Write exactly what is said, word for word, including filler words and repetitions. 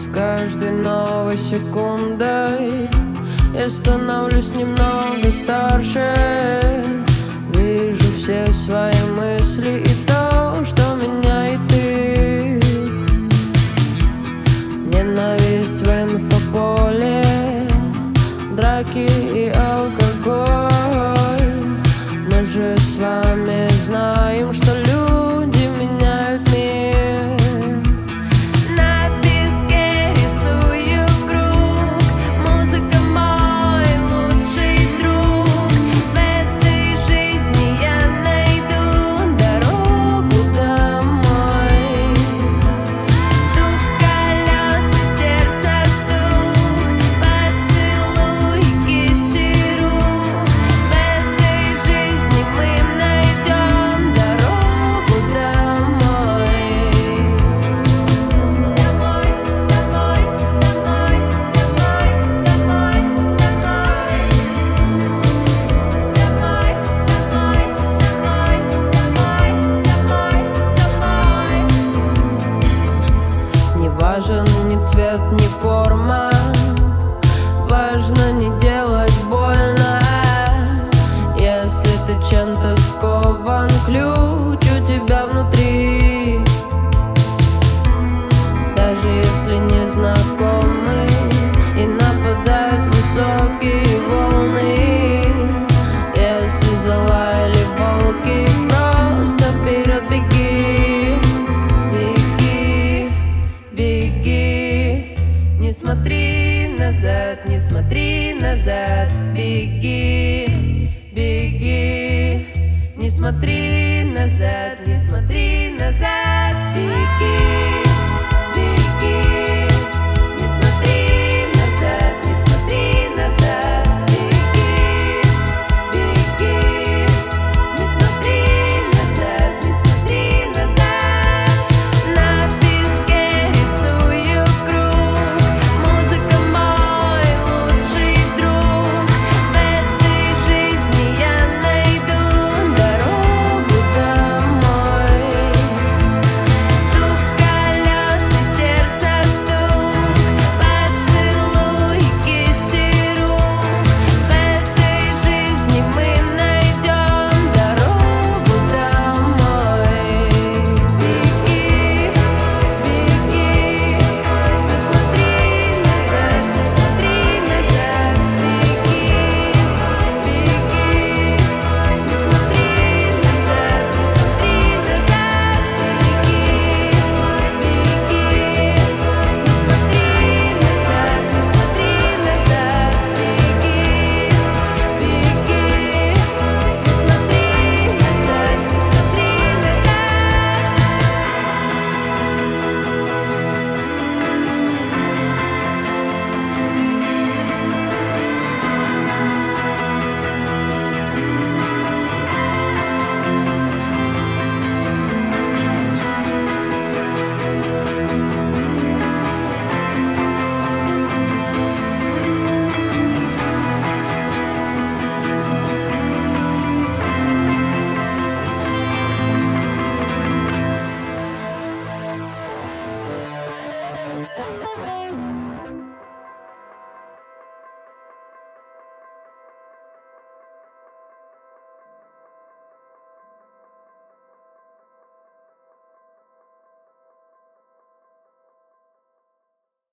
С каждой новой секундой я становлюсь немного старше. Вижу все свои мысли и то, что меняет их. Ненависть в инфополе, драки и алкоголь. Мы же с вами знаем, что люди меняют мир. На песке рисую круг, музыка мой лучший друг. В этой жизни я найду дорогу домой. Стук колес и сердца стук, поцелуй кисти рук. В этой жизни мы найдем дорогу домой. Домой, домой, домой, домой, домой, домой. Домой, домой, домой, домой, домой, домой. Не важен ни цвет, ни форма, важно не делать больно. Если ты чем-то скован, ключ у тебя внутри. Даже если не знакомы и нападают высокие волны. Если залаяли волки, просто вперед беги. Беги, беги, не смотри назад, не смотри назад. Беги, беги, не смотри назад, не смотри назад. Беги.